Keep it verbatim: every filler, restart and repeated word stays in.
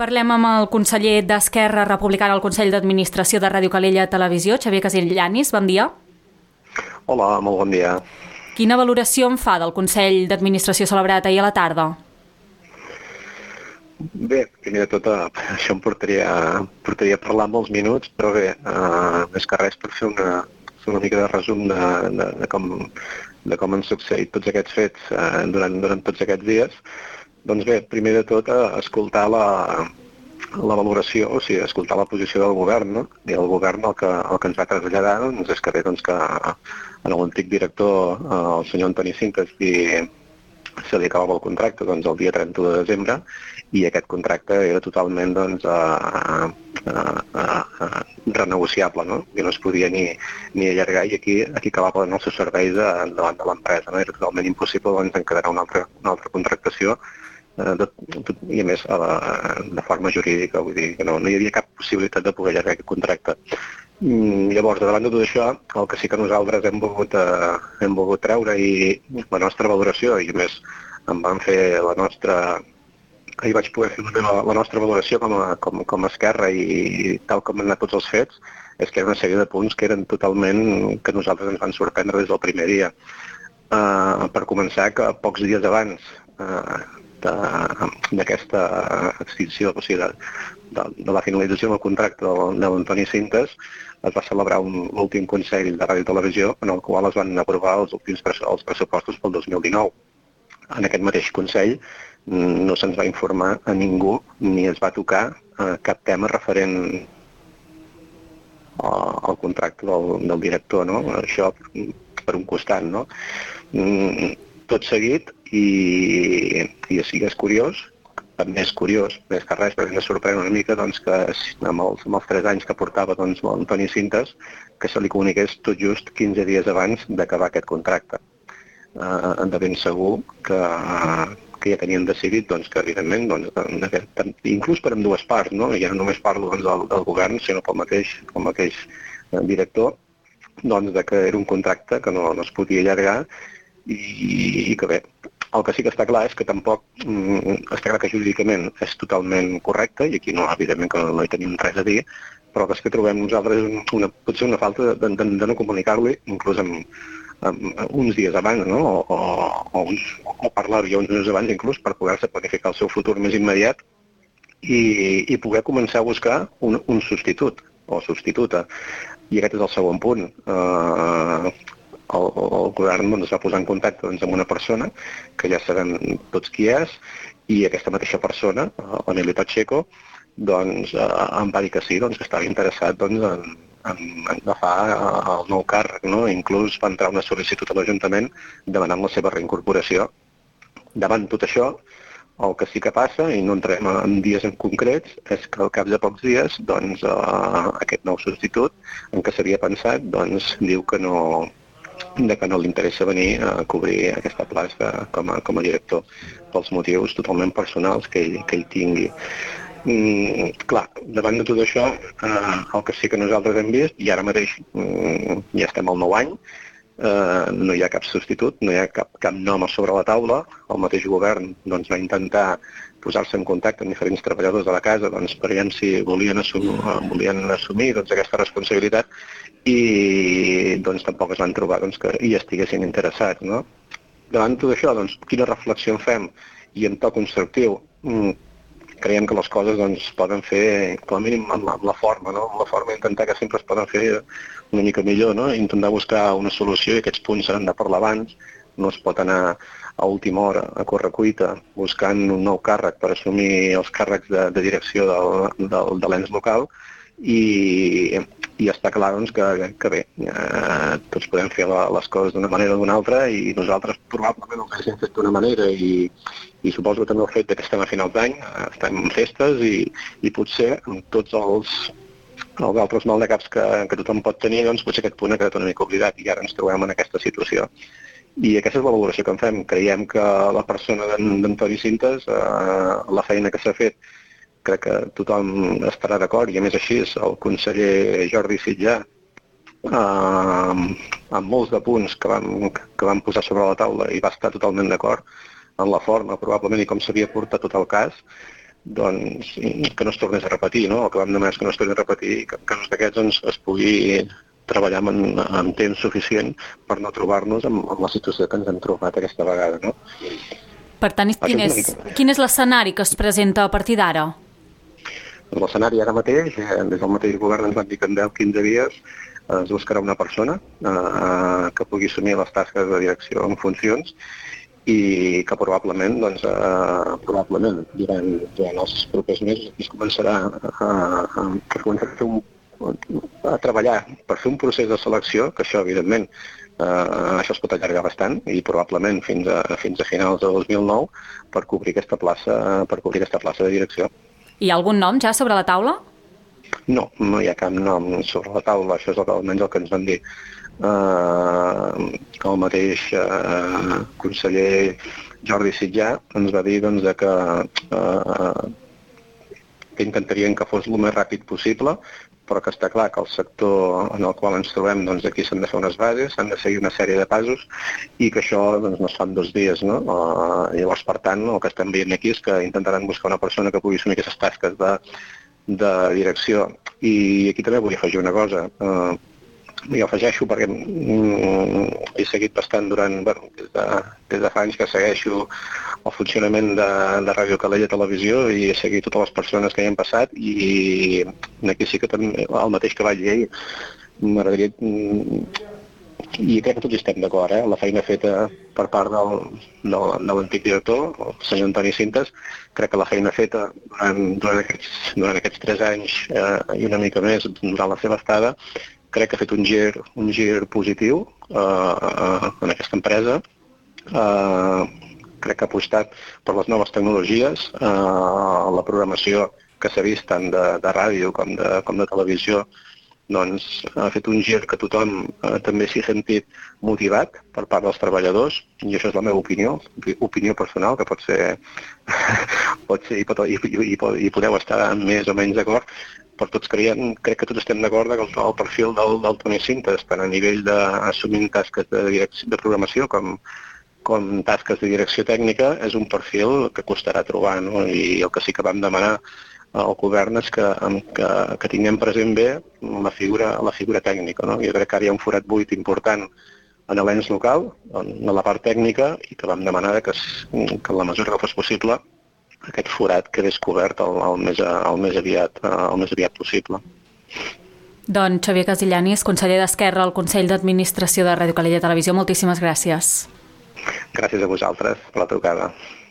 Parlem amb el conseller d'Esquerra Republicana al Consell d'Administració de Ràdio Calella Televisió, Xavier Castillanis. Bon dia. Hola, molt bon dia. Quina valoració en fa del Consell d'Administració celebrat ahir a la tarda? Bé, primer de tot, això em portaria, portaria a parlar molts minuts, però bé, eh, més que res per fer una, fer una mica de resum de, de, de, com, de com han succeït tots aquests fets eh, durant, durant tots aquests dies. Doncs bé, primer de tot, escoltar la, la valoració, o sigui, escoltar la posició del govern, no? I el govern el que, el que ens va traslladar doncs, és que bé, doncs, que a l'antic director, el senyor Antoni Cintas, i se li acabava el contracte doncs, el dia trenta-u de desembre, i aquest contracte era totalment doncs, a, a, a, a, renegociable, no? I no es podia ni, ni allargar, i aquí, aquí acabaven els seus serveis davant de l'empresa, no? Era totalment impossible doncs, encadenar una altra, una altra contractació, eh, de, de, i a més a la, de forma jurídica, vull dir que no, no hi havia cap possibilitat de poder allargar aquest contracte. Mm, llavors, davant de tot això, el que sí que nosaltres hem volgut, eh, hem volgut treure i la nostra valoració, i a més en vam fer la nostra... Ahir vaig poder fer la, la nostra valoració com a, com, com a Esquerra, i tal com han anat tots els fets, és que hi ha una sèrie de punts que eren totalment, que nosaltres ens van sorprendre des del primer dia. Uh, per començar, que pocs dies abans uh, d'aquesta extinció, o sigui, de, de, de la finalització del contracte de l'Antoni Cintas, es va celebrar un últim Consell de Ràdio i Televisió en el qual es van aprovar els últims els pressupostos pel dos mil dinou. En aquest mateix Consell no se'ns va informar a ningú ni es va tocar eh, cap tema referent al, al contracte del, del director, no? Això per un costat, no? Tot seguit, i, i sí que és curiós, també és curiós, més que res, perquè ens sorprèn una mica doncs, que amb els, amb els tres anys que portava doncs, l'Antoni Cintas, que se li comuniqués tot just quinze dies abans d'acabar aquest contracte. Uh, de ben segur que, uh, que ja tenien decidit doncs, que evidentment doncs, inclús per ambdues parts, no? Ja no només parlo doncs, del, del govern, sinó pel mateix, pel mateix uh, director, doncs, de que era un contracte que no, no es podia allargar, i, i que bé, el que sí que està clar és que tampoc um, està clar que jurídicament és totalment correcte, i aquí no, evidentment que no, no hi tenim res a dir, però que és que trobem nosaltres una, potser una falta de, de, de no comunicar-li, inclús amb uns dies abans, no? o, o, uns, o parlar-hi uns dies abans inclús per poder-se planificar el seu futur més immediat i, i poder començar a buscar un, un substitut o substituta. I aquest és el segon punt. Uh, el, el govern doncs, es va posar en contacte doncs, amb una persona que ja sabem tots qui és, i aquesta mateixa persona, l'Emili Pacheco, doncs, uh, em va dir que sí, doncs, que estava interessat doncs, en en agafar el nou càrrec, no? Inclús va entrar una sol·licitud a l'Ajuntament demanant la seva reincorporació. Davant tot això, el que sí que passa, i no entrem en dies en concrets, és que al cap de pocs dies doncs, eh, aquest nou substitut, en què s'havia pensat, doncs, diu que no, de que no li interessa venir a cobrir aquesta plaça com a, com a director, pels motius totalment personals que ell, que ell tingui. Mm, clar, davant de tot això, eh, el que sí que nosaltres hem vist, i ara mateix mm, ja estem al nou any, eh, no hi ha cap substitut, no hi ha cap, cap nom a sobre la taula. El mateix govern doncs, va intentar posar-se en contacte amb diferents treballadors de la casa doncs, per veure si volien assumir, volien assumir doncs, aquesta responsabilitat, i doncs, tampoc es van trobar doncs, que hi estiguessin interessats. No? Davant de tot això, doncs, quina reflexió en fem? I en to constructiu, mm, creiem que les coses doncs, poden fer, com a mínim, amb la, amb la forma, no? Amb la forma intentar que sempre es poden fer una mica millor, no? Intentar buscar una solució, i aquests punts s'han de parlar abans. No es pot anar a última hora, a correcuita, buscant un nou càrrec per assumir els càrrecs de, de direcció del, del, de l'ens local, i, i està clar doncs, que, que bé, eh, tots podem fer la, les coses d'una manera o d'una altra, i nosaltres probablement ho haguéssim fet d'una manera, i, i suposo que també el fet que estem a finals d'any, estem en festes, i, i potser amb tots els, els altres maldecaps que, que tothom pot tenir, doncs potser aquest punt ha quedat una mica oblidat, i ara ens trobem en aquesta situació. I aquesta és la valoració que en fem. Creiem que la persona d'Antoni Cintas, eh, la feina que s'ha fet, crec que tothom estarà d'acord, i a més així el conseller Jordi Sitjà, eh, amb molts de punts que vam, que vam posar sobre la taula, i va estar totalment d'acord en la forma, probablement, i com s'havia portat tot el cas. doncs, que no es tornés a repetir, no? El que vam demanar és que no es torni a repetir i que en casos d'aquests doncs, es pugui treballar amb, amb temps suficient per no trobar-nos amb, amb la situació que ens hem trobat aquesta vegada, no? Per tant, quin és, quin és l'escenari que es presenta a partir d'ara? L'escenari ara mateix, eh, des del mateix govern ens van dir que en deu a quinze dies es buscarà una persona eh, que pugui assumir les tasques de direcció en funcions i que probablement, doncs, eh, probablement durant, durant els propers mesos es començarà a, a, a, començar a, fer un, a treballar per fer un procés de selecció, que això, evidentment, eh, això es pot allargar bastant i probablement fins a, fins a finals de dos mil nou per cobrir aquesta plaça, per cobrir aquesta plaça de direcció. Hi ha algun nom ja sobre la taula? No, no hi ha cap nom sobre la taula, això és el, almenys el que ens van dir. Uh, el mateix uh, conseller Jordi Sitjà ens va dir doncs, que, uh, que intentarien que fos el més ràpid possible, però que està clar que el sector en el qual ens trobem, doncs, aquí s'han de fer unes bases, s'han de seguir una sèrie de passos i que això doncs, no es fa en dos dies. No? Uh, llavors, per tant, el que estem veient aquí és que intentaran buscar una persona que pugui assumir aquestes tasques de, de direcció. I aquí també vull afegir una cosa. Uh, I afegeixo perquè mm, he seguit bastant durant, bueno, des de, des de fa anys que segueixo el funcionament de, de Ràdio Calella Televisió i he seguit totes les persones que hi han passat i aquí sí que també, el mateix que vaig dir ahir, m'agradaria, i crec que tots estem d'acord, eh? La feina feta per part del, del, de l'antic director, el senyor Antoni Cintes, crec que la feina feta durant, durant, aquests, durant aquests tres anys eh, i una mica més durant la seva estada, crec que ha fet un gir, un gir positiu eh, eh, en aquesta empresa. Eh, crec que ha apostat per les noves tecnologies, eh, la programació que s'ha vist tant de, de ràdio com de, com de televisió, doncs ha fet un gir que tothom eh, també s'hi ha sentit motivat per part dels treballadors, i això és la meva opinió, opinió personal, que pot ser, pot ser i, pot, i, i, i podeu estar més o menys d'acord, però tots creiem, crec que tots estem d'acord que el, el perfil del, del Toni Cintes, tant a nivell d'assumir tasques de, direcció, de programació com, com tasques de direcció tècnica, és un perfil que costarà trobar, no? I el que sí que vam demanar al govern és que, que, que tinguem present bé la figura, la figura tècnica. No? Jo crec que ara hi ha un forat buit important en l'ens local, en la part tècnica, i que vam demanar que, que en la mesura que fos possible aquest forat quedés cobert el, el, més, el, més aviat, el més aviat possible. Doncs Xavier Casillanis, conseller d'Esquerra al Consell d'Administració de Ràdio Calella Televisió, moltíssimes gràcies. Gràcies a vosaltres per la trucada.